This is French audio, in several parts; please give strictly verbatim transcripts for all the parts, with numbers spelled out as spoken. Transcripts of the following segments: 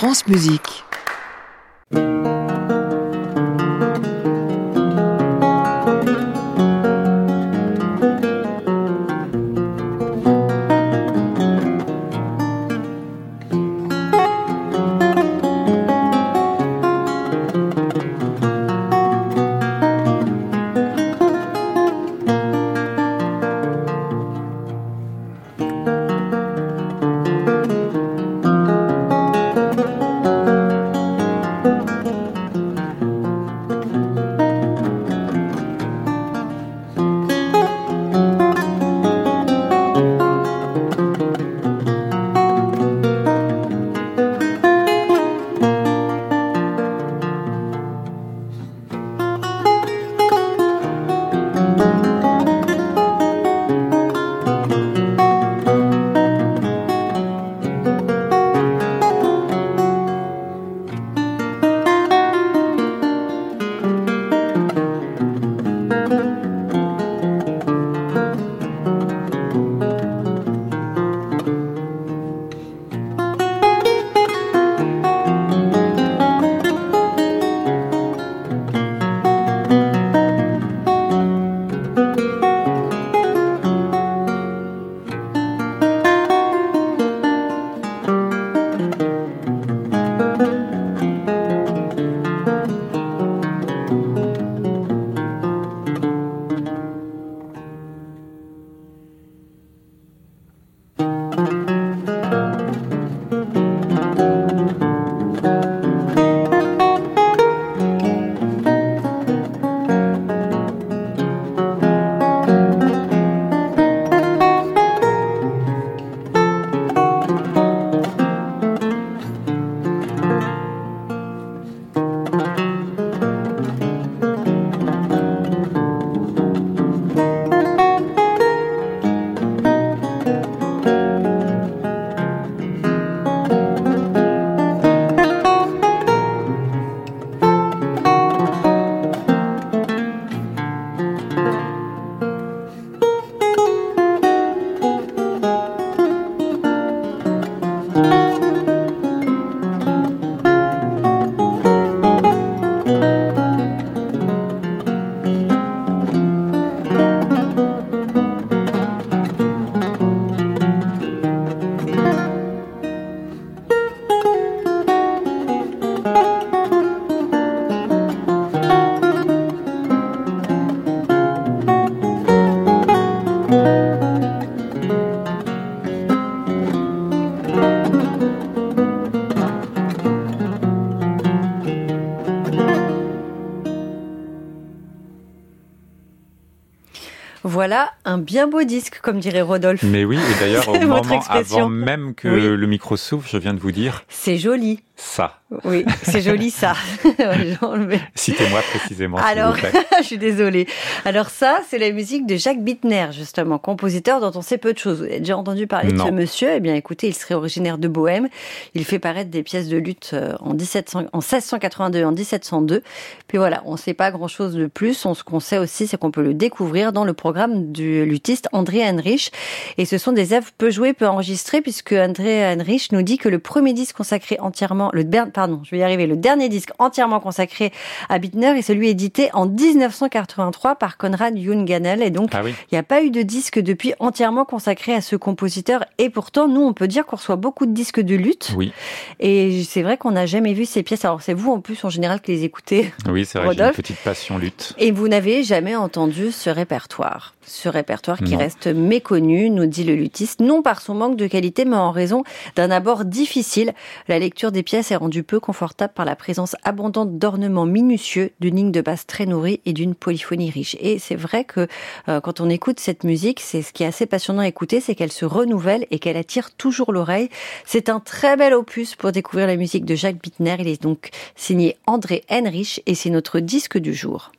France Musique. Voilà un bien beau disque, comme dirait Rodolphe. Mais oui, et d'ailleurs, au moment avant même que oui. le micro s'ouvre, je viens de vous dire... C'est joli. Ça. Oui, c'est joli ça. Citez-moi précisément. Alors, s'il vous plaît. Je suis désolée. Alors ça, c'est la musique de Jacques Bittner, justement, compositeur dont on sait peu de choses. Vous avez déjà entendu parler non. de ce monsieur? Eh bien, écoutez, il serait originaire de Bohême. Il fait paraître des pièces de lutte en, dix-sept cents, en seize cent quatre-vingt-deux, en dix-sept cent deux. Puis voilà, on ne sait pas grand-chose de plus. On, ce qu'on sait aussi, c'est qu'on peut le découvrir dans le programme du luthiste André Heinrich. Et ce sont des œuvres peu jouées, peu enregistrées, puisque André Heinrich nous dit que le premier disque consacré entièrement, le pardon, je vais y arriver, le dernier disque entièrement consacré à Bittner est celui édité en dix-neuf cent quatre-vingt-trois par Konrad Junganel. Et donc, ah oui. il n'y a pas eu de disque depuis entièrement consacré à ce compositeur. Et pourtant, nous, on peut dire qu'on reçoit beaucoup de disques de luth. Oui. Et c'est vrai qu'on n'a jamais vu ces pièces. Alors, c'est vous, en plus, en général, qui les écoutez. Oui, c'est vrai, Rodolphe. J'ai une petite passion luth. Et vous n'avez jamais entendu ce répertoire. Ce répertoire qui non. reste méconnu, nous dit le luthiste, non par son manque de qualité, mais en raison d'un abord difficile. La lecture des pièces est rendue peu confortable par la présence abondante d'ornements minutieux, d'une ligne de basse très nourrie et d'une polyphonie riche. Et c'est vrai que euh, quand on écoute cette musique, c'est ce qui est assez passionnant à écouter, c'est qu'elle se renouvelle et qu'elle attire toujours l'oreille. C'est un très bel opus pour découvrir la musique de Jacques Bittner. Il est donc signé André Heinrich et c'est notre disque du jour.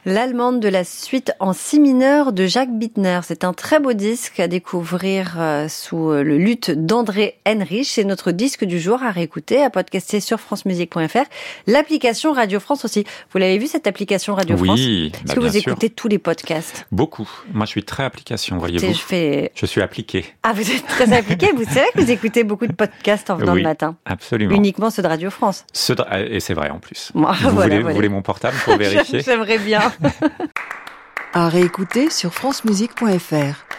L'Allemande de la suite en si mineur de Jacques Bittner. C'est un très beau disque à découvrir euh, sous le luth d'André Henrich. C'est notre disque du jour à réécouter, à podcaster sur francemusique point f r. L'application Radio France aussi. Vous l'avez vu, cette application Radio oui, France? Oui, Est-ce bah, que vous sûr. écoutez tous les podcasts? Beaucoup. Moi, je suis très application, voyez-vous. Je, fais... je suis appliqué. Ah, vous êtes très appliqué. Vous savez que vous écoutez beaucoup de podcasts en venant oui, le matin? Absolument. Uniquement ceux de Radio France. Ceux de... Et c'est vrai en plus. Moi, vous, voilà, voulez, voilà. vous voulez mon portable pour vérifier? J'aimerais bien. À réécouter sur francemusique point f r.